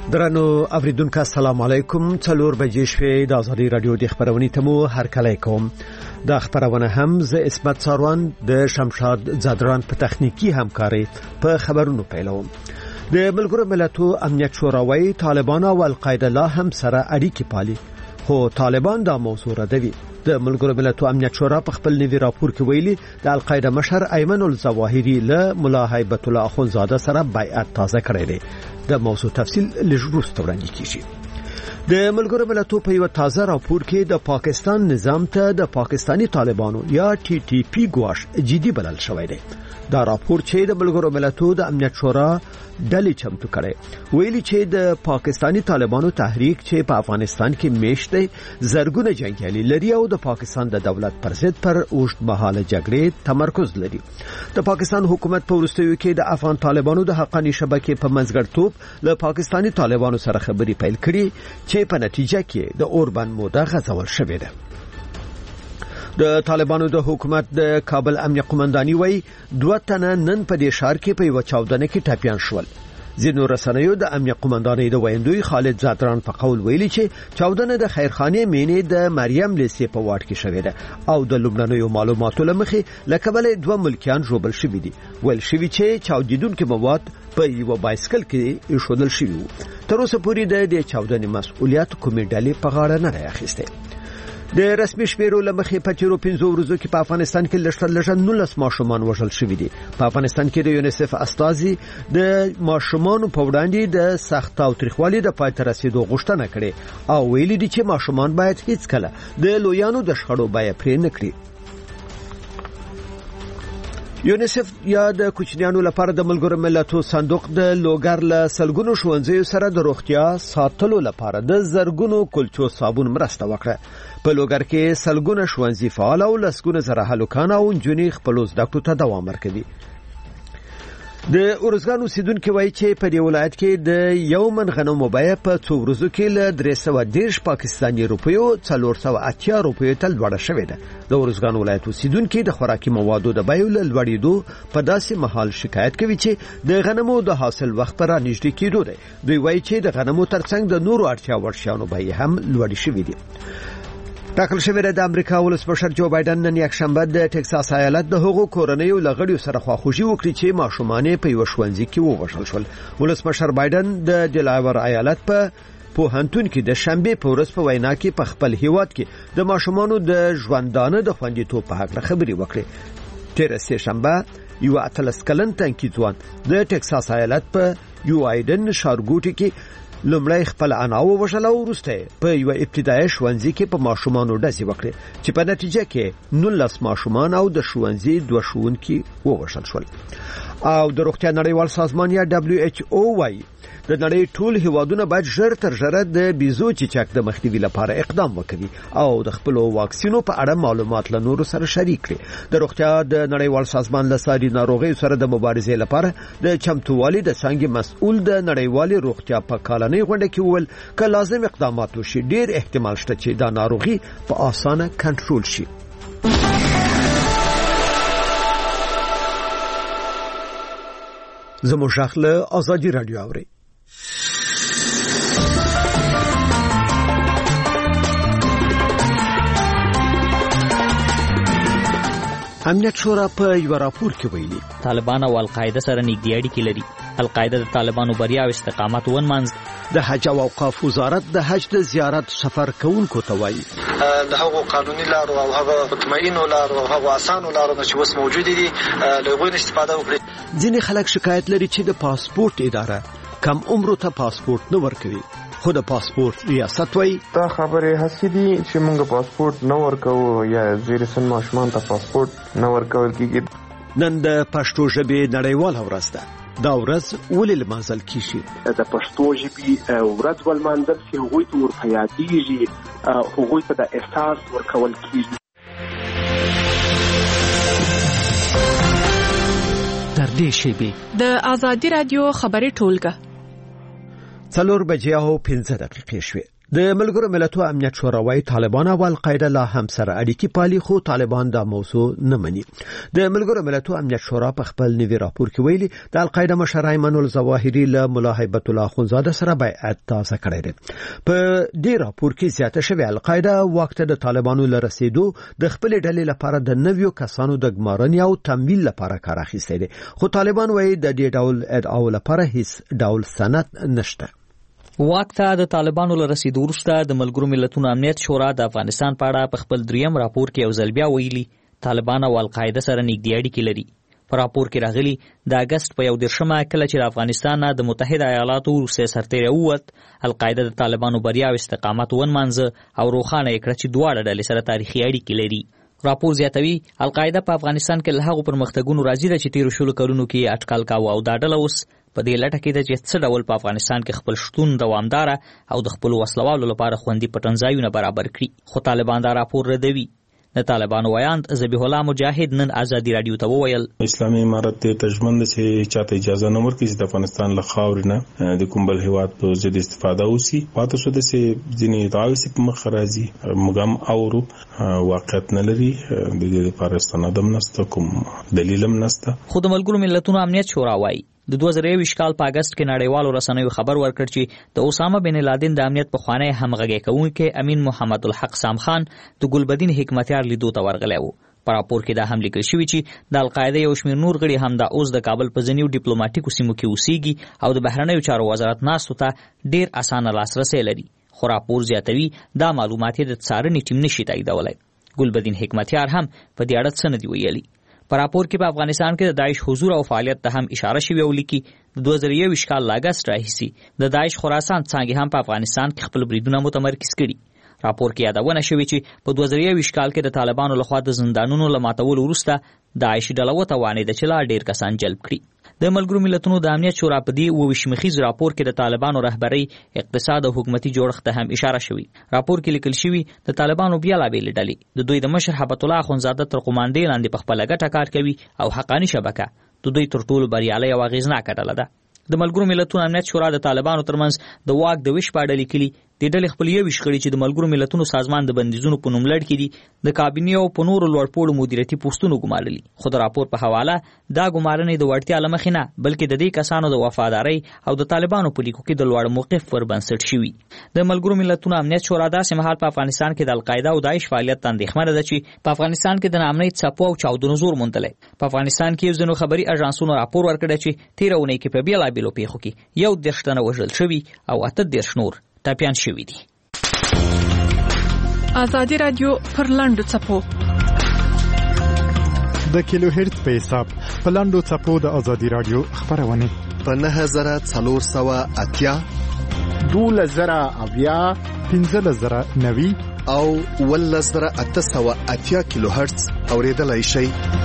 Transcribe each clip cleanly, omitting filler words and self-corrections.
درنو اوریدونکو السلام علیکم. 4 بجې شوې د ازادي رادیو د خبرونې تمو هر کله کوم د خبرونه هم ز اسمت ساروان د شمشاد زادران په تخنیکی همکاري په خبرونو پیلوم. د ملګرو ملتونو امنیت شوراوي طالبان او القاعده لا هم سره اړیکې پالي، خو طالبان دا موضوع ردوي. د ملګرو ملتونو امنیت شورا په خپل نوي راپور کې ویلي د القاعده مشر ایمن الظواهری له مولا هیبت الله اخونزاده سره بیعت تازه کړی دی. د موضوع تفصیل لږ وړاندې کیږي. د ملګرو ملتونو په یو تازه راپور کې د پاکستان نظام ته د پاکستانی طالبانو یا ټي ټي پی ګواښ جدي بلل شوی دی. دا راپور چې د ملګرو ملتونو د امنیت شورا ډلې چمتو کړي ویلي چې د پاکستانی طالبانو تحریک چې په افغانستان کې میشت دی زرګونه جنگیالي لري او د پاکستان د دولت پر ضد پر اوږد مهاله جګړې تمرکز لري. د پاکستان حکومت په وروستیو کې د افغان طالبانو د حقاني شبکې په منځګړیتوب له پاکستانی طالبانو سره خبرې پیل کړي چې په نتیجه کې د اوربند موده غځول شوې ده. د طالبانو د حکومت د کابل امنیه قومنداني وای 2 تنه نن په دې ښار کې په یو چاودنه کې ټاپیان شول. ځینو رسنیو د امنیه قومنداني د ویندوی خالد زادران په قول ویلي چې چاودنه د خیرخانه مینې د مریم لیسې په واټ کې شوې ده او د لومړنیو معلوماتو لمخې لکبل 2 ملکیان جوړل شوي دي. ول شوي چې چاودیدونکو مواد په یو بایسکل کې ایښودل شوی وو. تر اوسه پورې د دې چاودنې مسؤلیت کومې ډلې په غاړه نه راخسته. د رسمي شمیرو لمخې په تیرو 15 ورځو کې په افغانستان کې لږ 19 ماشومان وژل شوي دي. په افغانستان کې د یونیسف استازي د ماشومان په وړاندې د سخت او تریخوالي د پای ته رسیدو غوښتنه کړې او ویلي دي چې ماشومان باید هیڅ کله د لویانو د شخړو بیا پرې نه کړي. یونیسف یا د کوچنیانو لپاره د ملګرو ملتونو صندوق د لوګر له سلګونو ښوونځیو سره د روغتیا ساتلو لپاره د زرګونو کلچو صابون مرسته وکړه. په لوګر کې سلګونه ښوونځي فعال او لسګونه زره هلکان او نجونې خپل زده کړو ته دوام ورکوي. د اورزګان اوسیدونکو وایي چې په دې ولایت کې د یو من غنمو بیه په 2 ورځو کې له 310 پاکستاني روپیو 480 روپیو ته لوړه شوې ده. د اورزګان ولایت اوسیدونکو د خوراکي موادو د بیو له لوړېدو په داسې مهال شکایت کوي چې د غنمو د حاصل وخت پر نږدې کېدو دی. دوی وایي چې د غنمو ترڅنګ د نورو اړتیا وړ شیانو بیې هم لوړې شوې دي. ټاکل شوی د امریکا ولسمشر جو بایدن نن یکشنبه د ټکساس ایالت د هغو کورنیو لغړیو سره خواخوږي وکړي چې ماشومان په یو ښوونځي کې ووژل شول. ولسمشر بایدن د دلاور ایالت په پوهنتون کې د شنبه په ورځ په وینا کې په خپل هیواد کې د ماشومانو د ژوندانه د خوندیتوب په اړه خبرې وکړي. تیر سه شنبه یو اتلس کلن تنکي ځوان د ټکساس ایالت په یو ایدن شارګوټي کې لومړی خپل انا ووژل او وروسته په یو ابتدایي ښوونځي کې په ماشومانو ډزې وکړې چې په نتیجه کې 19 ماشومان او د ښوونځي 2 ښوونکي ووژل شول. او د روغتیا نړیوال سازمان یا WHO وايي د نړۍ ټول هیوادونه باید ژر تر ژره د بیزو چیچک د مخنیوي لپاره اقدام وکړي او د خپل واکسینو په اړه معلومات له نورو سره شریک کړي. د روغتیا د نړیوال سازمان له ساري ناروغیو سره د مبارزې لپاره د چمتووالي د څنګه مسؤل د نړیوالي روغتیا په کالنۍ غونډه کې وویل که لازم اقدامات وشي ډیر احتمال شته چې دا ناروغي په اسانه کنټرول شي. زموږ شخله ازادي رادیو اوري. امنیت شورا په یو راپور کې ویلي طالبان او القاعده سره نږدې اړیکې لري. القاعده د طالبانو بریا او استقامت ونمانځ. د حج او اوقاف وزارت د حج د زیارت سفر کوونکو ته وایي د هغو قانوني لارو او هغو مطمئنو لارو او هغو اسانو لارو چې اوس موجود دي له هغوی استفاده وکړي. ځینې خلک شکایت لري چې د پاسپورت اداره کم عمرو ته پاسپورت نه ورکوي، خو د پاسپورت ریاست وایي دا خبره هسې دي چې موږ پاسپورت نه ورکوو یا زیر سن ماشومان ته پاسپورت نه ورکول کیږي. نن د پښتو ژبې نړیواله ورځ ده. دا ورځ ولې لمانځل کیږي؟ د پښتو ژبې ورځ ولمانځل چې هغوی ته ورپیادېږي، هغوی ته د احساس ورکول کیږي. تر دې شیبې د ازادي رادیو خبري ټولګه 4 بجې او 15 دقیقې شوې. د ملګرو ملتونو امنیت شورا وايي طالبان او القاعده لا هم سره اړیکې پالي خو طالبان دا موضوع نه مني. د ملګرو ملتونو امنیت شورا په خپل نوي راپور کې ویلي د القاعده مشر ایمن الظواهري له مولا هیبت الله اخونزاده سره بیعت تازه کړی دی. په دې راپور کې زیاته شوی القاعده وخت د طالبانو لرسیدو د خپل ډلې لپاره د نویو کسانو د ګمارنې او تمویل لپاره کار اخیستی دی. خو طالبان وايي د دې ډول ادعاو لپاره هیڅ ډول سند نشته. واک ته د طالبانو لرسیدو وروسته د ملګرو ملتونو امنیت شورا د افغانستان په اړه په خپل دریم راپور کې یو ځل بیا ویلي طالبان او القاعده سره نږدې اړیکې لري. په راپور کې راغلي د اگست په 11 کله چې د افغانستان د متحده ایالاتو روسي سرتیری ووت القاعده د طالبانو بریا او استقامت ونمانځه او روښانه کړه چې دواړه ډلې سره تاریخي اړیکې لري. راپور زیاتوي القاعده په افغانستان کې له هغو پرمختګونو راضي ده چې تیرو شلو کلونو کې اټکل کاوه او دا ډله اوس په دې لټه کې ده چې څه ډول په افغانستان کې خپل شتون دوامدار او د خپل وسلوالو لپاره خوندي پټنځایونه برابر کړي. خو طالبان دا راپور ردوي. د طالبانو ویاند ذبیح الله مجاهد نن ازادي رادیو ته وویل اسلامي امارت ته ژمنه چې چاته اجازه نه ورکړي چې د افغانستان له خاورې نه د کوم بل هیواد په ضد استفاده وشي. پاتې شو د ځینې دعاوې په مخ راځي موږ هم اورو واقعیت نه لري د دې لپاره ستندم نشته کوم دلیل هم نشته. خو د ملګرو ملتونو امنیت شورا وايي د 2021 کال په اگست کې نړیوالو رسنیو خبر ورکړ چې د اسامه بن لادن د امنیت په خوانی همغږی کوونکی امین محمد الحق سام خان د ګلبدین حکمتیار لیدو ته ورغلی و. په راپور کې دا هم لیکل شوی چې د القاعده یو شمېر نور غړي هم د اوس د کابل په ځینیو ډیپلوماټیکو سیمو کې اوسېږي او د بهرنیو چارو وزارت ناستو ته ډیر اسانه لاسرسی لري. خو راپور زیاتوي دا معلومات د څارنې ټیم نشي تاییدولی. ګلبدین حکمتیار هم په دې اړه څه نه دي ویلي. په راپور کې په افغانستان کې د داعش حضور او فعالیت ته هم اشاره شوې او لیکي د 2021 کال لاګست راهیسې د داعش خراسان څانګې هم په افغانستان کې خپل بریدونه متمرکز کړي. راپور کې یادونه شوې چې په 2021 کال کې د طالبانو لخوا د زندانونو له ماتولو وروسته داعش ډله وتوانېده چې لا ډېر کسان جلب کړي. د ملګرو ملتونو د امنیت شورا په دې 22 مخیز راپور کې د طالبانو رهبرۍ اقتصاد او حکومتي جوړښت ته هم اشاره شوې. راپور کې لیکل شوی د طالبانو بیلابېلې ډلې د دوی د مشر هیبت الله اخونزاده تر قوماندې لاندې په خپله ګټه کار کوي او حقاني شبکه د دوی تر ټولو بریالۍ او اغېزناکه ډله ده. د ملګرو ملتونو امنیت شورا د طالبانو ترمنځ د واک د ویش په اړه لیکلي د ډلې خپل یو ویش کړي چې د ملګرو ملتونو سازمان د بندیزونو په نوم لړ کې دي د کابینې او په نورو لوړپوړو مدیریتي پوسټونو ګمارلي. خو د راپور په حواله دا ګمارنې د وړتیا له مخې نه بلکې د دې کسانو د وفادارۍ او د طالبانو په لیکو کې د لوړ موقف پر بنسټ شوي. د ملګرو ملتونو امنیت شورا داسې مهال په افغانستان کې د القاعده او داعش فعالیت ته اندېښمنه ده چې په افغانستان کې د ناامنۍ څپو او چاودنو زور موندلی. په افغانستان کې ځینو خبري اژانسونو راپور ورکړی چې تېره اونۍ کې په بېلابېلو پیښو کې 10 تنه وژل شوي او 18 نور ټپیان شوي دي. ازادي رادیو پر لاندو څپو د کیلو هرتز په حساب په لاندو څپو د ازادي رادیو خبرونه په 9480 12090 15090 او 11880 کیلو هرتز اوریدلای شئ.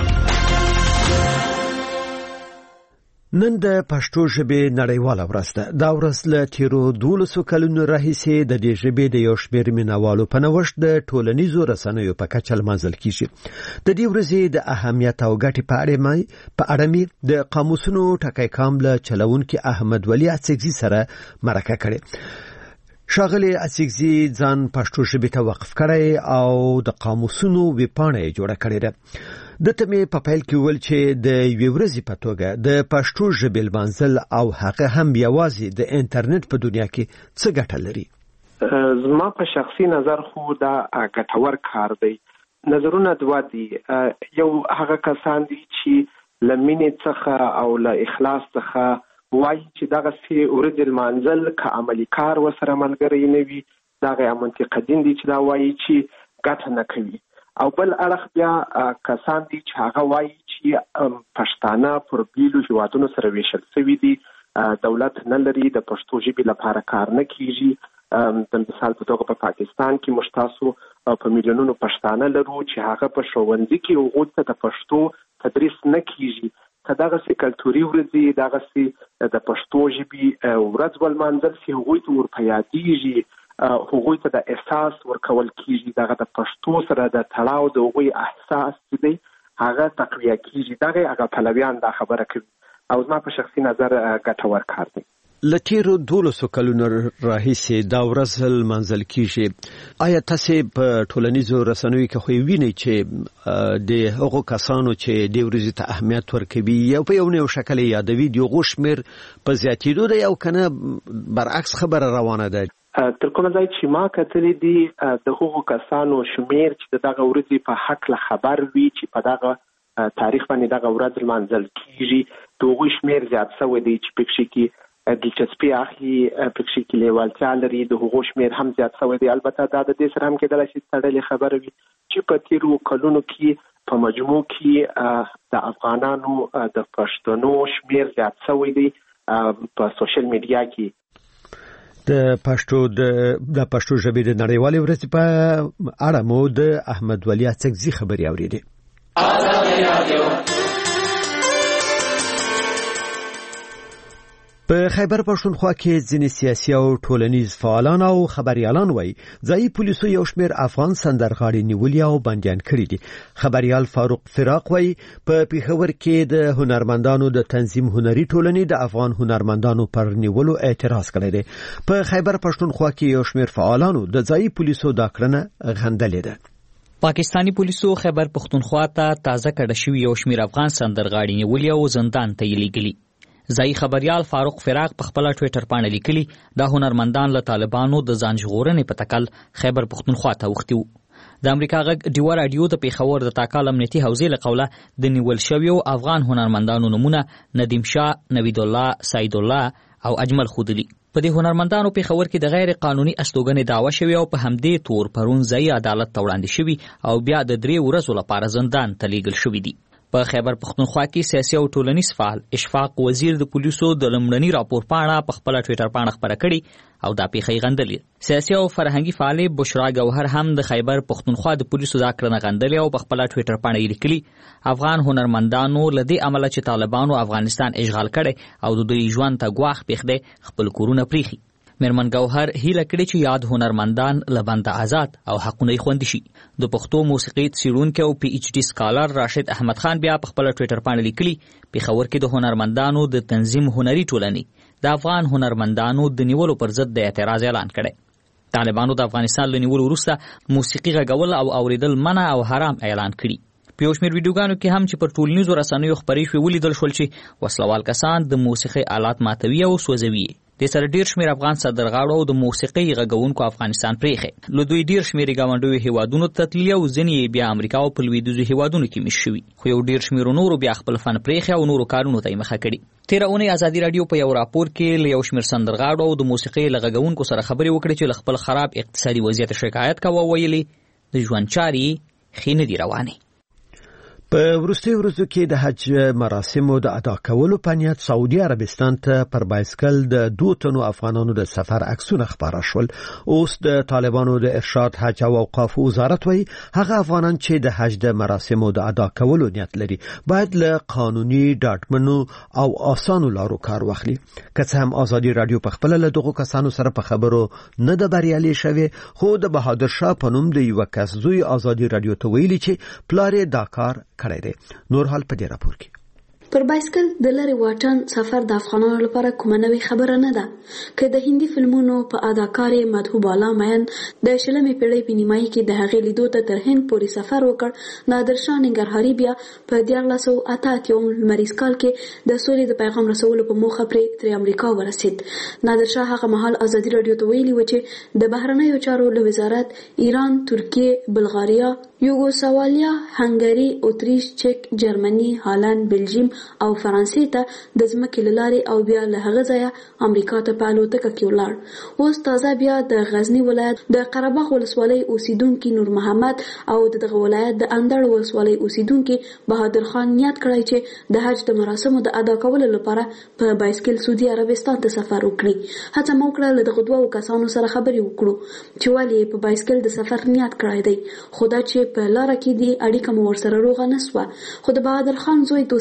نن د پښتو ژبې نړیواله ورځ ده. دا ورځ له تیرو 12 کلونو راهیسې د دې ژبې د یو شمېر مینوالو په نوښت د ټولنیزو رسنیو په کچه لمانځل کیږي. د دې ورځې د اهمیت او ګټې په اړه د قاموسونو ټکی کام له چلونکي احمد ولی اڅکزي سره مرکه کړې. شاغلی اڅکزي ځان پښتو ژبې ته وقف کړی او د قاموسونو ویبپاڼه جوړه کړې ده. د تمې په پیل کې ول چې د یوې ورځې په توګه د پښتو ژبې لمانځل او هغه هم یوازې د انټرنیټ په دنیا کې څه ګټه لري. زما په شخصي نظر خو دا ګټور کار دی. نظرونه دوه دي. یو هغه کسان دي چې له مینې څخه او له اخلاص څخه وایي چې دغه سي ورځې لمانځل که عملي کار وسره ملګری نه وي دغه منتقدین دي چې دا وایي چې ګټه نه کوي. او بل اړخ بیا کسان دي چې هغه وایي چې پښتانه پر بیلو هیوادونو سره ویشل شوي دي، دولت نه لري، د پښتو ژبې لپاره کار نه کیږي. د مثال په توګه په پاکستان کې موږ تاسو په میلیونونو پښتانه لرو چې هغه په ښوونځي کې هغوی ته د پښتو تدریس نه کیږي. که دغسې کلتوري ورځې دغسې د پښتو ژبې ورځ ولمانځل سي، هغوی ته ورپه یادېږي، هغوی ته د احساس ورکول کیږي، دغه د پښتو سره د تړاو د هغوی احساس چې دی هغه تقویه کیږي. دغه هغه پلویان دا خبره کوي او زما په شخصي نظر ګټور کار دی. لتیرو 12 کلونو راهیسې دا ورځ منځل کیږي. آیا تاسو په ټولنیزو رسنیو کې خو وینئ چې د هغو کسانو چې د ورځې ته اهمیت ورکوي یا په یو نوې شکل یادوي د غوښمیر په زیاتېدو دی او کنه برعکس خبره روانه ده؟ تر کومه ځای چې ما کتلې دي د هغو کسانو شمیر چې دغه ورځې په حق له خبر وي چې په دغه تاریخ باندې دغه ورځ منځل کیږي د هغو شمیر زیات شوی دی چې پکې کې دلچسپي اخلي پکې کې لیوالتیا لري د هغو شمیر هم زیات شوی دی. البته دا د دې سره هم کېدای شي تړلې خبره وي چې په تیرو کلونو کې په مجموع کې د افغانانو د پښتنو شمیر زیات شوی دی په سوشل میډیا کې. د پښتو ژبې د نړیوالې ورځې په اړه مو د احمد ولی اڅکزي خبري اوریدي. په خیبر پښتونخوا کې ځینې سیاسي او ټولنیز فعالان او خبريالان وایي ځای پولیسو یو شمېر افغان سندرغاړي نیولي او بنديان کړي دي. خبريال فاروق فراق وایي په پیښور کې د هنرمندانو د تنظیم هنري ټولنې د افغان هنرمندانو پر نیولو اعتراض کړی دی. په خیبر پښتونخوا کې یو شمېر فعالانو د ځای پولیسو دا کړنه غندلې ده. پاکستانی پولیسو خیبر پښتونخوا ته تازه کړه شوی یو شمېر افغان سندرغاړي نیولي او زندان ته لیږلي. ځای خبريال فاروق فراق په خپل ټوئیټر باندې لیکلي دا هنرمندان له طالبانو د ځان ژغورنې په تکل خیبر پښتونخوا ته وختي وو. د امریکا غږ ډیوا رادیو د پیښور د تاکال امنیتي حوزې له قوله د نیول شویو افغان هنرمندانو نمونه ندیم شاه، نوید الله، سعید الله او اجمل خودلی. په دې هنرمندانو پیښور کې د غیر قانوني استوګنې دعوا شوی او په همدې تور پرون ځای عدالت ته وړاندې شوی او بیا د 3 ورځو لپاره زندان ته لیږل شوی دی. په خیبر پښتونخوا کې سیاسي او ټولنیز فعال اشفاق وزیر د پولیسو د لمړني راپور پاڼه په خپل ټوئیټر باندې خبره کړې او دا پیښې غندلې. سیاسي او فرهنګي فعال بشرا گوهر هم د خیبر پښتونخوا د پولیسو دا کړنه غندلې او په خپل ټوئیټر باندې لیکلي افغان هنرمندانو لدی عمله چې طالبانو افغانستان اشغال کړي او د دوی ژوند ته ګواښ پېښ دی خپل کورونه پریخي. میرمن گوهر هیله کړې چې یاد هنرمندان لبند آزاد او حقونه خوندي شي. د پښتو موسیقي څیړونکي او پی ایچ ډي سکالر راشد احمد خان بیا په خپل ټوئیټر باندې لیکلي پیښور کې د هنرمندانو د تنظیم هنري ټولنې د افغان هنرمندانو د نیولو پر ضد د اعتراض اعلان کړي. طالبانو د افغانستان له نیولو وروسته موسیقي غږول او اوریدل منع او حرام اعلان کړي. په یو شمېر ویډیوګانو کې هم چې پر ټولنیزو رسنیو خپرې شوې ولیدل شول چې وسلوال کسان د موسیقي آلات ماتوي او سوځوي. د سره ډیر شمېر افغان سندرغاړو او د موسیقي غږونکو افغانستان پریخي. له دوی ډیر شمېر ګاونډیو هیوادونو ته تللي او ځینې بیا امریکا او په لویدیځو هیوادونو کې مېشت شوي، خو یو ډیر شمېر نورو بیا خپل فن پریخي او نورو کارونو ته مخه کړي. تیره اونۍ ازادي رادیو په یو راپور کې له یو شمېر سندرغاړو او د موسیقي غږونکو سره خبرې وکړې چې له خپل خراب اقتصادي وضعیت شکایت کوي، ویلي د ژوند چارې ښې نه دي روانې. په وروستیو ورځو کې د حج مراسمو د ادا کولو په نیت سعودي عربستان ته پر بایسکل د 2 تنو افغانانو د سفر عکسونه خپاره شول. اوس د طالبانو د ارشاد حج او اوقاف وزارت وایي هغه افغانان چې د حج د مراسمو د ادا کولو نیت لري باید له قانوني ډاډمنو او اسانو لارو کار واخلي. که څه هم ازادي رادیو په خپل له دغو کسانو سره په خبرو نه د بریالي شوی، خو د بهادر شاه په نوم د یو کس زوی ازادي رادیو ته ویلي چې پلار دا کار کړی دی. نور حال په دې راپور کې پر بایسکل د لری واټن سفر د افغانانو لپاره کومه نوې خبره نه ده. که د هندي فلمونو په اداکارې مدحو بالا مین د شلمې پیړۍ په نیمایي کې د هغې لیدو ته تر هند پورې سفر وکړ، نادر شاه ننګرهاري بیا په 1988 لمریز کال کې د سولې د پیغام رسولو په موخه تر امریکا ورسید. نادر شاه هغه مهال ازادي رادیو ته ویلي و چې د بهرنیو چارو له وزارت ایران، ترکیه، بلغاریا، یوګوسلاویا، هنګری، اتریش، چک، جرمني، هالند، بلجیم او فرانسې ته د ځمکې له لارې او بیا له هغه ځایه امریکا ته په الوتکه کې ولاړ. اوس تازه بیا د غزني ولایت د قرهباغ ولسوالۍ اوسیدونکي نور محمد او دغه ولایت د اندړ ولسوالۍ اوسیدونکي بهادر خان نیت کړی چې د حج د مراسمو د ادا کولو لپاره په بایسکل سعودي عربستان ته سفر وکړي. هڅه مو وکړه له دغه 2 کسانو سره خبرې وکړو چې ولې په بایسکل د سفر نیت کړی دی، خو دا چې په لاره کې دی اړیکه مو ورسره روغه نه سوه. خو د بهادر خان زوی دوست محمد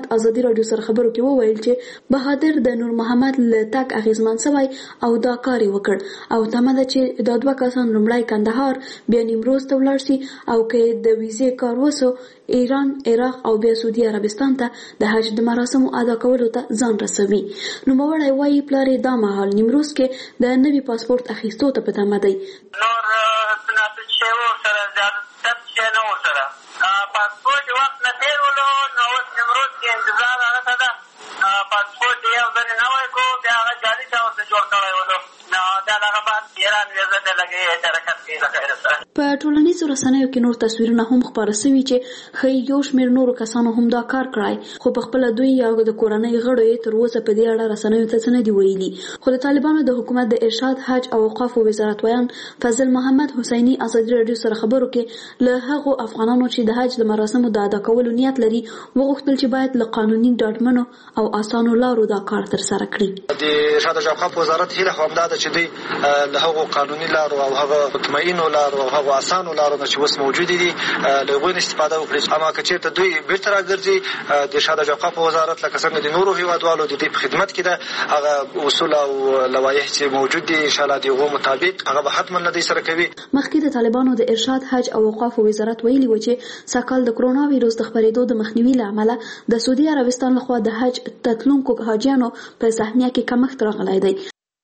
محمد ازادي رادیو سره خبرو کې وویل چې بهادر د نور محمد له تک اغیزمن سوی او دا کار وکړ او تمه ده چې دا دوه کسان لومړی کندهار بیا نیمروز ته ولاړ شي او کې د ویزې کار وسو ایران، عراق او بیا سعودي عربستان ته د حج د مراسمو ادا کولو ته ځان رسوي. نو موړی وایي پلار دا مهال نیمروز کې د نوي پاسپورت اخیستو ته په تمه دی. نور سنت شو سره زیادت څه نه وسره پاسپورت وخت نه تیرولو نو نیمروز کې انتظار راته ده پاسپورت یو ځل نه وای کو بیا هغه جاري تا ورته جوړ کړی ولو نو دا هغه بعد ایران ویزه ته لګي حرکت کوي لکه په ټولنیزو رسنیو کې نور تصویرونه هم خپاره شوي چې ښایي یو شمېر نورو کسانو هم دا کار کړی خو په خپله دوی یا د کورنۍ غړو یې تر اوسه په دې اړه رسنیو ته څه نه دي ویلي. خو د طالبانو د حکومت د ارشاد، حج او اوقافو وزارت ویان فضل محمد حسیني ازادي رادیو سره خبرو کې له هغو افغانانو چې د حج د مراسمو د ادا کولو نیت لري وغوښتل چې باید له قانوني ډاډمنو او اسانو لارو دا کار ترسره کړي. د ارشاد او اوقاف وزارت هیله خو همدا ده چې دوی له هغو قانوني لارو او هغه مطمئنو لارو او هغه اسانو لارو چې اوس موجود دي له هغوی استفاده وکړي. اما که چېرته دوی بیرته راګرځي د ارشاد او اوقاف وزارت لکه څنګه د نورو هیوادوالو د دې په خدمت کې ده هغه اصول او لوایح چې موجود دي انشاءالله د هغو مطابق هغه به حتما له دوی سره کوي. مخکې د طالبانو د ارشاد، حج او اوقاف وزارت ویلي و چې سږکال د کرونا ویروس د خپرېدو د مخنیوي له امله د سعودي عربستان لخوا د حج تتلونکو حاجیانو په سهمیه کې کمښت راغلی دی.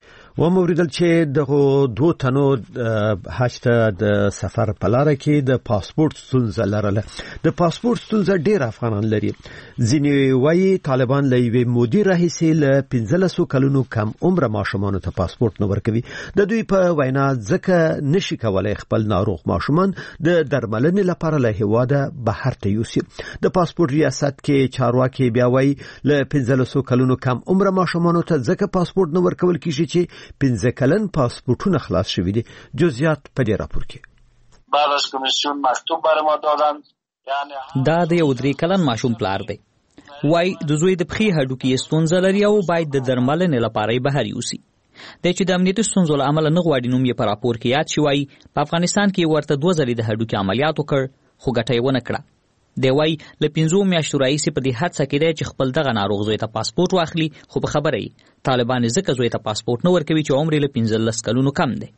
وموریدل چې دغه دوه تنو حج ته د سفر په لار کې د پاسپورت ستونزه لرله. د پاسپورت ستونزه ډېر افغانان لري. ځینې وایي طالبان له یوې مودې راهیسې له 15 کلونو کم عمره ماشومانو ته پاسپورت نه ورکوي. د دوی په وینا ځکه نشي کولای خپل ناروغ ماشومان د درملنې لپاره له هیواده بهر ته یوسي. د پاسپورت ریاست کې چارواکي بیا وایي له 15 کلونو کم عمره ماشومانو ته ځکه پاسپورت نه ورکول کیږي چې 15 کلن پاسپورتونه خلاص شوی دي. جزئیات په دې راپور کې. بعد از کمیسیون مکتوب برای ما دادن دا د یو 3 کلن ماشوم پلار دی. وای د زوی د پخې هډوکي ستونزه لري او باید د درملنې لپاره بهر یوسي. د چې د امنیتي ستونزو له امله نه غواړي نوم یې په راپور کې یاد شوی. په افغانستان کې ورته 2 ځلې د هډوکي عملیات وکړ خو ګټه یې ونه کړه. دی وای له 15 میاشتو راهیسې په دې هڅه کې دی چې خپل دغه ناروغ زوی ته پاسپورت واخلي خو په خبره یې طالبان ځکه زوی ته پاسپورت نه ورکوي چې عمر یې له 15 کلونو کم دی.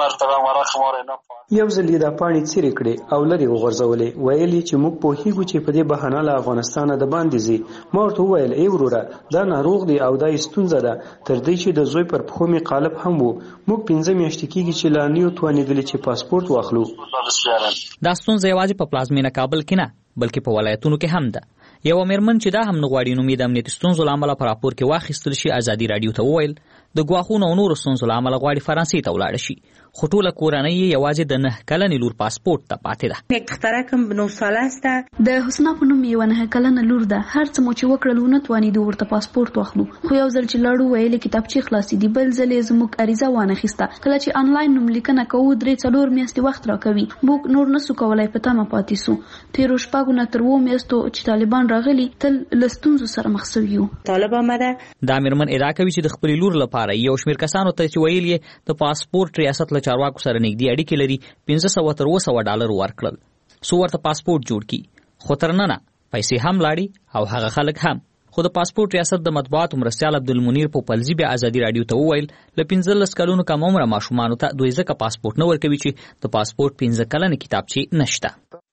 یو ځل یې د پاڼې څیرې کړې او لرې وغورځولې. ویلي چې موږ پوهیږو چې په دې بهانه له افغانستانه د باندې ځي. ما ورته وویل ای وروره دا ناروغ دی او دا ستونزه ده. تر دې چې د زوی پر پښو مې قالب هم وو. موږ 15 میاشتې کېږي چې لا نه یو توانېدلې چې پاسپورت واخلو. دا ستونزه یوازې په پلازمینه کابل کې نه بلکې په ولایتونو کې هم ده. یو مېرمن چې دا هم نه غواړي نوم یې د امنیتي ستونزو له امله په راپور کې واخیستل شي ازادي رادیو ته وویل د ګواښونو او نورو ستونزو له امله غواړي فرانسې ته ولاړه شي خو ټوله کورنۍ یې یوازې د 9 کلنې لور پاسپورت ته پاتې ده. یک دخترکم 9 ساله است. د حسنا په نوم یو 9 کلنه لور ده. هر څه مو چې وکړل ونه توانېدو ورته پاسپورت واخلو خو یو ځل چې لاړو ویلې کتابچې خلاصې دي بل ځل یې زموږ عریضه وانخیسته. کله چې آنلاین نوم لیکنه کوو 3-4 میاشتې وخت راکوي. موږ نور نسو کولای په تمه پاتې سو. تیرو شپږو نه تر 2 میاشتو چې طالبان راغلي تل له ستونزو سره مخ شوي. طالب آمده. دا مېرمن ادعا کوي چې د خپلې لور لپاره یو شمېر کسانو ته چې ویل یې د پاسپورت ریاست له چارواکو سره نږدې اړیکې لري 1500 تر 200 ډالر ورکړل سو ورته پاسپورت جوړ کی. خو تر ننه پیسې هم لاړې او هغه خلک هم. خو د پاسپورت ریاست د مطبوعاتو مرستیال عبدالمنیر پوپلزی بیا ازادي رادیو ته وویل له 15 کلونو کم عمره ماشومانو ته دوی ځکه پاسپورت نه ورکوي چې د پاسپورت 15 کلنې کتابچې نشته.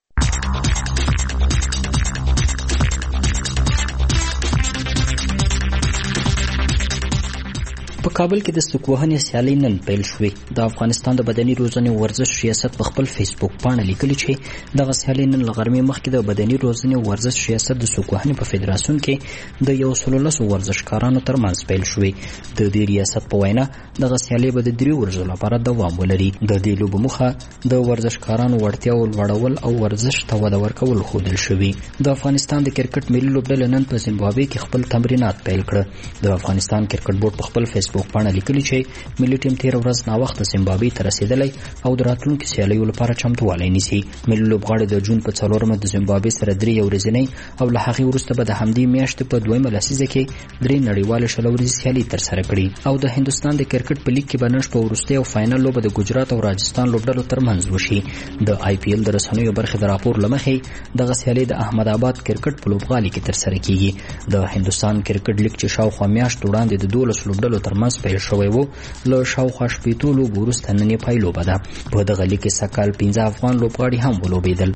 په کابل کې د سکوهنې سیالۍ نن پیل شوې. د افغانستان د بدني روزنې ورزش ریاست په خپل فیسبوک پاڼه لیکلي چې دغه سیالۍ نن له غرمې مخکې د بدني روزنې ورزش ریاست د سکوهنې په فدراسیون کې د 110 ورزشکارانو ترمنځ پیل شوې. د دې ریاست په وینا دغه سیالۍ به د 3 ورځو لپاره دوام ولري. د دې لوبو موخه د ورزشکارانو وړتیاو لوړول او ورزش ته وده ورکول ښودل شوي. د افغانستان د کرکټ ملي لوبډله نن په زیمبابوې کې خپل تمرینات پیل کړ. د افغانستان کرکټ بورډ په خپل فیسبوک فیسبوک باندې لیکلي چې ملي ټیم تیر ورځ نا وخت زیمبابوې ته رسیدلی او د راتلونکي سیالیو لپاره چمتووالی نیسي. ملي لوبغاړي د جون په 4 د زیمبابوې سره 3 ورځې او له هغې وروسته به د همدې میاشتې په 2مه لسیزه کې 3 نړیواله شلوريزې سیالي ترسره کړي او د هندستان د کرکټ په لیګ کې به نن شپه وروستۍ او فاینل لوبه د ګجرات او راجستان لوبډلو ترمنځ وشي. د IPL د رسنیو برخې د راپور له مخې دغه سیالي د احمد آباد کرکټ په لوبغالي کې ترسره کیږي. د هندستان کرکټ لیګ چې شاوخوا میاشت وړاندې د 12 لوبډلو ترمنځ پیل شوی وو له شاوخوا 18 لوبو وروسته نن یې پایلوبه ده. په دغه لیګ کې سکهال 15 افغان لوبغاړي هم ولوبېدل.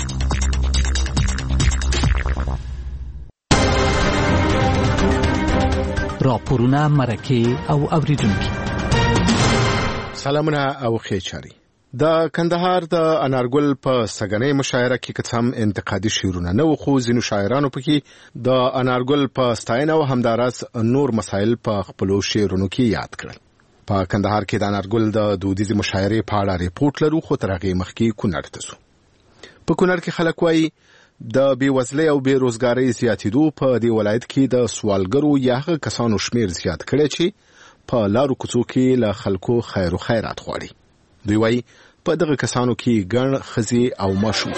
راپورونه مرکه او اوریدونکو سلامونه او خیچاري. د کندهار د انارګل په سګنې مشاعره کې کڅم انتقادي شعرونه نو خو ځینو شاعرانو پکې د انارګل په ستاینه او همدارس نور مسایل په خپلو شعرونو کې یاد کړل. په کندهار کې د انارګل د دودیزي مشاعره په اړه ریپورت لرو خو تر هغه مخکې کونړ ته ځو. په کونړ کې خلک وایي د بیوزلۍ او بیروزګارۍ زیاتېدو په دې ولایت کې د سوالګرو یا هغه کسانو شمیر زیات کړی چې په لارو کوڅو کې له خلکو خیر او خیرات غواړي. دوی وایي په دغه کسانو کې ګڼ ښځې او ماشوم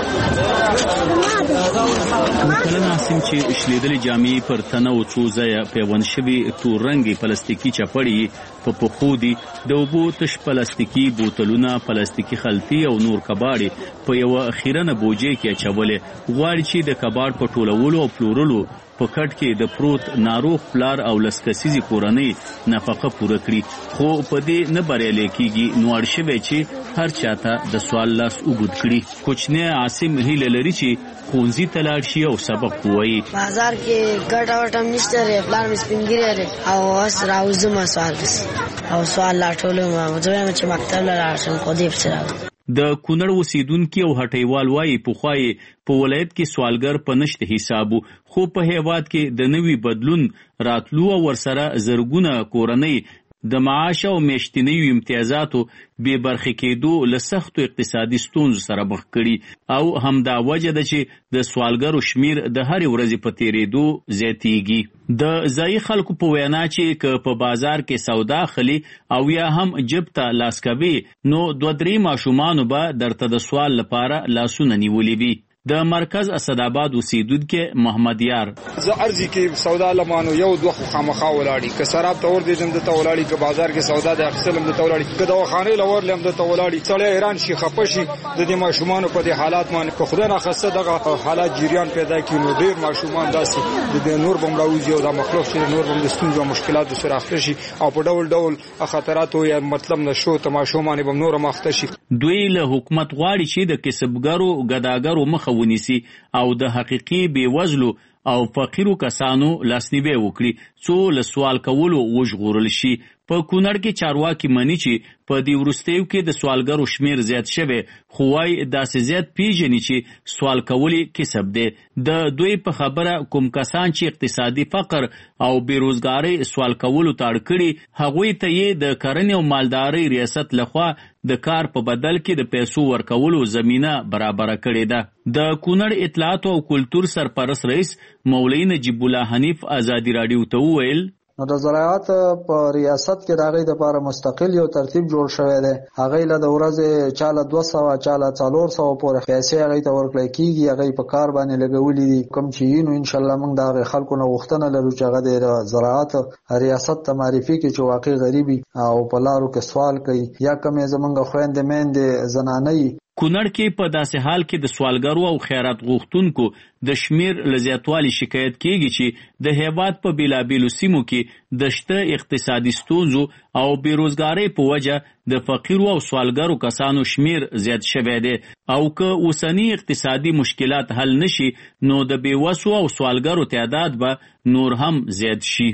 کله ناسم چې شلیدلې جامې پر تنه او څو ځایه پیوند شوي تور رنګي پلاستیکي چپړې په پښو دي، د اوبو تش پلاستیکي بوتلونه، پلاستیکي خلطې او نور کباړې په یوه خیرنه بوجۍ کې اچولې. غواړي چې د کباړ په ټولولو او پلورلو په کټ کې د پروت ناروغ پلار او لسکسیزي کورنۍ نفقه پوره کړي، خو په دې نه بریالي کیږي. نو اړ شوی چې هر چاته د سوال لاس وګد کړي. کوچنی عاصم هیله لري چې ښوونځي ته لاړ شي او سبق ووایي. بازار کې ګټه وټه هم نشته دی، پلار مې سپین ږیری دی او اوس راوځم سوال پسې او سوال لا ټولوم. زه وایم چې مکتب له لاړ شم خو دې پسې راوځم. د کونړ اوسیدونکي او هټیوال وایي پخوا یې په ولایت کې سوالګر په نشته حسابو، خو په هیواد کې د نوي بدلون راتلو او ورسره زرګونه کورنۍ د معاش او میاشتنیو امتیازاتو بې برخې کېدو له سختو اقتصادي ستونزو سره مخ کړي او همدا وجه ده چې د سوالګرو شمیر د هرې ورځې په تېرېدو زیاتېږي. د ځایي خلکو په وینا چې که په بازار کې سودا اخلي او یا هم جب ته لاس کوي نو 2-3 ماشومانو به درته د سوال لپاره لاسونه نیولي وي. د مرکز اسداباد اوسیدونکي محمد یار زه ارزي کې سودا لمانو یو دوه خامخا ولاړی که سراب تور دې دم د تولاړی که بازار کې سودا د اخسلم د تولاړی که دواخانه لور لم د تولاړی څړې ایران شي خپشي د دې ماشومان په دې حالات باندې که خدای نه خاصه دغه حالات جریان پیدا کړي نو ډیر ماشومان داسي د نور بمراوزي او د مخلوق چې نور بم د ستونزو او مشکلاتو سره اخته شي او په ډول ډول خطرات او یا مطلب نشو ته ماشومان بم نور مخته شي. دوی له حکومت غواړي چې د کسبګرو ګداګرو مخه ونیسي او د حقيقي بیوزلو او فقیرو کسانو لاسنیوي وکړي څو له سوال کولو وژغورل شي. په کونړ کې چارواکي مني چې په دې وروستیو کې د سوالګرو شمیر زیات شوی، خو وايي داسې زیات پیژني چې سوال کول کسب دی. د دوی په خبره کوم کسان چې اقتصادي فقر او بیروزګاری سوال کولو ته اړ کړي هغوی ته یې د کرنې او مالدارۍ ریاست لخوا د کار په بدل کې د پیسو ورکولو زمینه برابر کړې ده. د کونړ اطلاعات او کلتور سرپرست رئیس مولوی نجیب الله حنیف آزادی رادیو ته وویل نو د زراعت په ریاست کې د هغې دپاره مستقل یو ترتیب جوړ شوی دی. هغې له د ورځې چاله 200 چاله 400 پورې پیسې هغې ته ورکړی کېږي. هغې په کار باندې لګولي دي کوم چې نو انشاءالله موږ د هغې خلکو نه غوښتنه لرو چې هغه د زراعت ریاست ته معرفي کړي چې واقع غریبي او په لارو کې سوال کوي یا کومې زموږ خویندې میندې زنانه کونړ کې په داسې حال کې د سوالګرو او خیرات غوښتونکو د شمیر له زیاتوالي شکایت کیږي چې د هیواد په بیلابیلو سیمو کې د شته اقتصادي ستونزو او بیروزګارۍ په وجه د فقیرو او سوالګرو کسانو شمیر زیات شوی دی او که اوسنی اقتصادي مشکلات حل نشي نو د بیوسو او سوالګرو تعداد به نور هم زیات شي.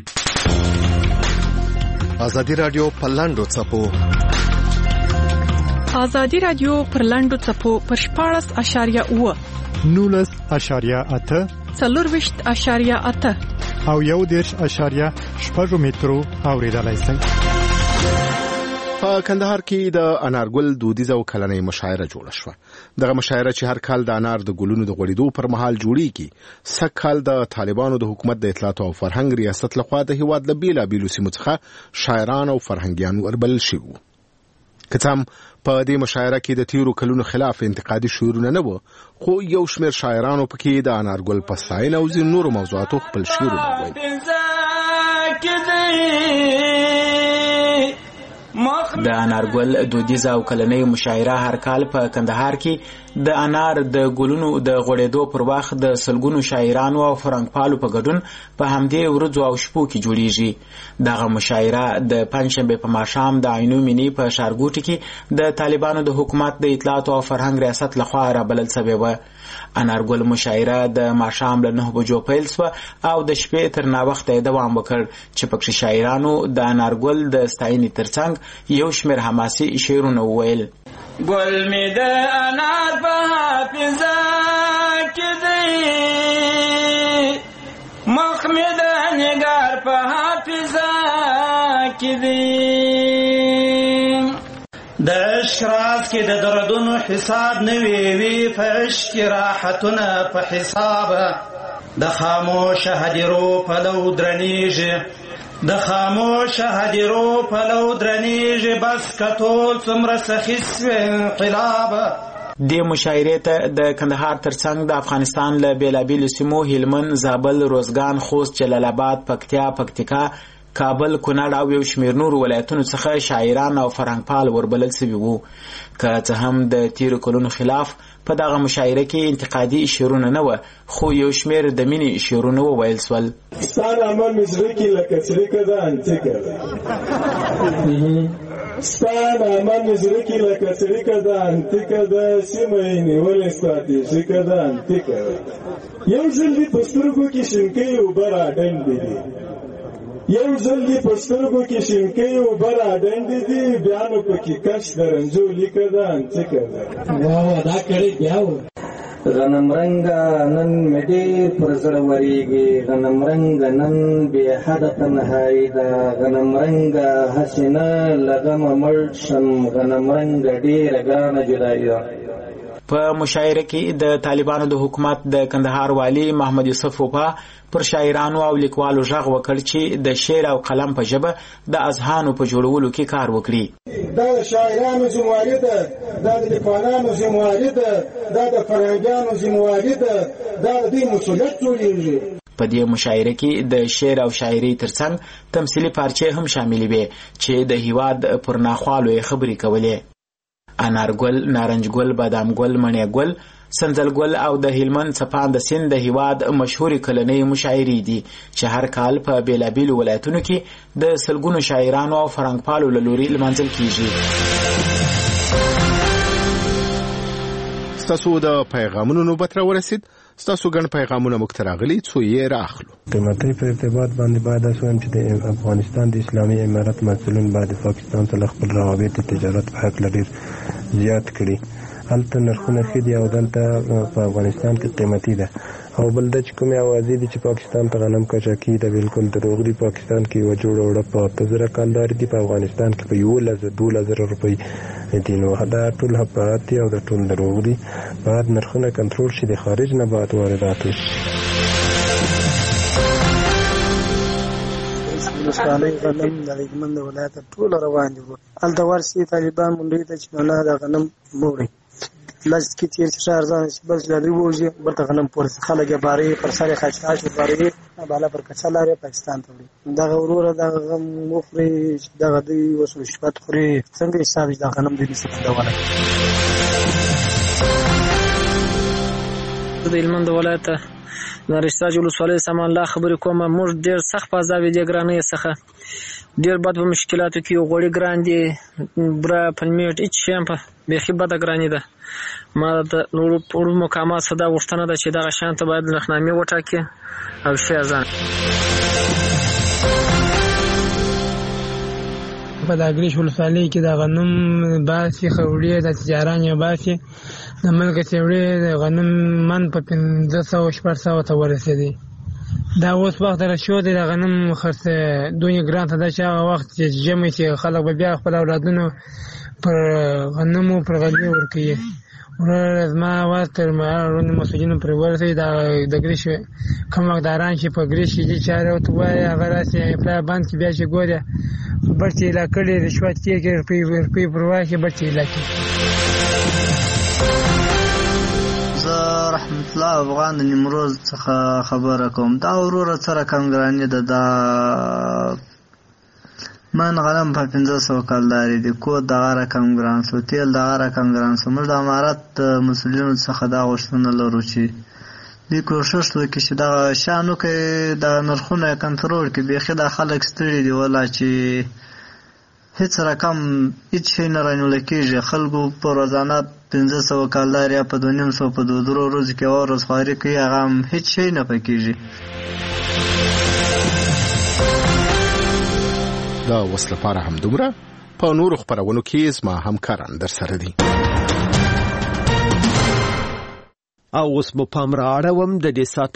ازادي رادیو په لاندو څپو ازادي رادیو پر لاندو څپو پر 14.9 19.8 24.8 او 1.8 مترو اوریدلای شئ. په کندهار کې د انارګل دودیزه او کلنۍ مشاعره جوړه شوه. دغه مشاعره چې هر کال د انار د ګلونو د غوړېدو پر مهال جوړیږي، سږ کال د طالبانو د حکومت د اطلاعات او فرهنګ ریاست لخوا د هیواد له بیلابیلو سیمو څخه شاعران او فرهنګیان وربلل شوي وو. که څه هم په دې مشاعره کې د تیرو کلونو خلاف انتقادي شعرونه نه وو، خو یو شمېر شاعرانو پکې د انارګل په ستاینه او ځینو نورو موضوعاتو خپل شعرونه وویل. د انارګل دودیزه او کلنۍ مشاعره هر کال په کندهار کې د انار د ګلونو د غوړېدو پر وخت د سلګونو شاعرانو او فرهنګپالو په ګډون په همدې ورځو او شپو کې جوړیږي. دغه مشاعره د پنجشنبې په ماښام د عینو مینې په ښارګوټي کې د طالبانو د حکومت د اطلاعات او فرهنګ ریاست لخوا رابلل شوې وه. انارګل مشاعره د ماښام له 9 بجو پیل شوه او د شپې تر ناوخته یې دوام وکړ چې پکې شاعرانو د انارګل د ستاینې ترڅنګ یو شمېر حماسي شعرونه وویل. ګل مې د انار په حافظه کې دی، مخ مې د نګار په حافظه کې دی، د شراز کې د دردونو حساب نه وي په عشق راحتونه په حساب، د خاموش هدیرو په لو درنیږي، د خاموش هدیرو په لو درنیږي، بس کټول څومره سخي سوی انقلاب. دې مشاعرې ته د کندهار ترڅنګ د افغانستان له بیلابیلو سیمو هلمند، زابل، روزګان، خوست، جلال آباد، پکتیا، پکتیکا، کابل، کونړ او یو شمېر نورو ولایتونو څخه شاعران او فرهنګپال وربلل شوي وو. که څه هم د تیرو کلونو خلاف په دغه مشاعره کې انتقادي شعرونه نه وه، خو یو شمېر د مینې شعرونه وویل سول. ستا نامه مې زړه کې لکه څریکه ده انتیکه ده، ستا نامه مې زړه کې لکه څریکه ده انتیکه ده، سیمه یې نیولې ستراتیژیکه ده انتیکه ده، یو ځل دې په سترګو کې شینکۍ اوبه راډنډې دي، یو ځل دې په سترګو کې شینکۍ اوبه راډنډې دي، بیا نو پکې کش د رنجو لیکه ده انتیکه ده. واه دا کړی بیا و. غنم رنګه نن مې ډېر پر زړه ورېږي، غنم رنګه نن بې حده تنهایي ده، غنم رنګه هسې نه له غمه مړ شم، غنم رنګه ډېره ګرانه جدایي ده. په مشاعره کې د طالبانو د حکومت د کندهار والی محمد یوسف وفا پر شاعرانو او لیکوالو غږ وکړ چې د شعر او قلم په ژبه د اذهانو په جوړولو کې کار وکړي. دا د شاعرانو ذمواري ده، دا د لیکوالانو ذمواري ده، دا د فرهنګیانو ذمواري ده، دا د دوی مسؤلیت جوړېږي. په دې مشاعره کې د شعر او شاعري ترڅنګ تمثیلي پارچې هم شاملې وې چې د هیواد پر ناخوالو یې خبرې کولې. انارګل، نارنجګل، بادامګل، مڼېګل، سنځلګل او د هلمند څپان د سیند د هیواد مشهورې کلنۍ مشاعرې دي چې هر کال په بیلابیلو ولایتونو کې د سلګونو شاعرانو او فرهنګپالو له لوري لمانځل کیږي. ستاسو د پیغامونو نوبت راورسید. ستاسو ګڼ پیغامونه موږ ته راغلي، څو یې راخلو. قیمتي په ارتباط باندې باید داسې وایم چې د افغانستان د اسلامي امارت مسؤلین باید پاکستان سره خپل روابط تجارت په هکله ډېر زیات کړي. هلته نرخونه ښه دي او دلته په افغانستان کې قیمتي ده. او بل دا چې کومې اوازې دي چې پاکستان ته غنم کچاکي ده، بالکل دروغ دي. پاکستان کې یوه جوړه وړه په 8,000 کالدارې دي، په افغانستان کې په 11,000 روپۍ دي. نو دا ټول حقایق دي او دا ټول دروغ دي. باید نرخونه کنټرول شي، د خارج نه باید واردات وشي. ولسوالۍ غنم د هلمند ولایت ټول روان دي. هلته ورسي طالبان منډې ته چې نه دا غنم موړي لږ کې تیر چې ارزان شي، بل لري وږي بل ته غنم پورې خلک یې بارې پر سر خاص بارې بالا پر کچا لارې پاکستان ته وړي. دغه وروره دغه غم مخري دغه دوی وسو شپت خوري څنګه حساب د غنم دې څه ډول د هلمند ولایت نارستاج ولسوالۍ سامان الله خبرې کومه. موږ ډېر سخت په عذاب دي، ګرانۍ څخه ډېر بد په مشکلاتو کې، غوړي ګران دي، بوره پنمیټ هېڅ شی هم بیخي بده ګراني ده. ما د نورو مقامات څخه دا غوښتنه ده چې دغه شیان ته باید نرخنامې وټاکي او شی ارزان. په داګریش ولسوالۍ کې د غنم باسي خوري د تجاران یې باسي د ملک سیوړې د غنم من په 1500 1400 ته ورسېدي. دا اوس وخت را شو دی د غنم خرڅ دوی ګران ته دا چې هغه وخت چې جمع شي خلک به بیا خپل اولادونو پر غنمو پر غلې ورکوي ورور زما واز تر مهاروند مسؤلینو پر ورسې د ګریش کوم مقداران چې په ګریش دي چاره او ته وایي هغه راسي په باندې بیا چې ګوره برچې لا کړي رشوت کې روپۍ پر واکه برچې لا کې زه رحمت الله افغان نیمروز څخه خبره کوم دا وروره سره کم ګرانې ده دا من غنم په 1500 کالداري دي کو دغه رقم ګران سو تیل دغه رقم ګران سو موږ د امارات مسؤلینو څخه دا غوښتنه لرو چې دې کوشش وکړي چې دا شانو کې د نرخونو کنټرول کې بيخي د خلک ستړي دي ولا چې هیڅ رقم هیڅ شي نه رانیول کېږي خلکو په روزانه 1500 کالداري په 200 په 2 ورځې کې ورځ خاري کوي هغه هیڅ شي نه پکېږي دا وس لپاره هم دومره په نورو خبرونو کې زما همکاران در سره دي او اوس مو پام را اړوم د دې سات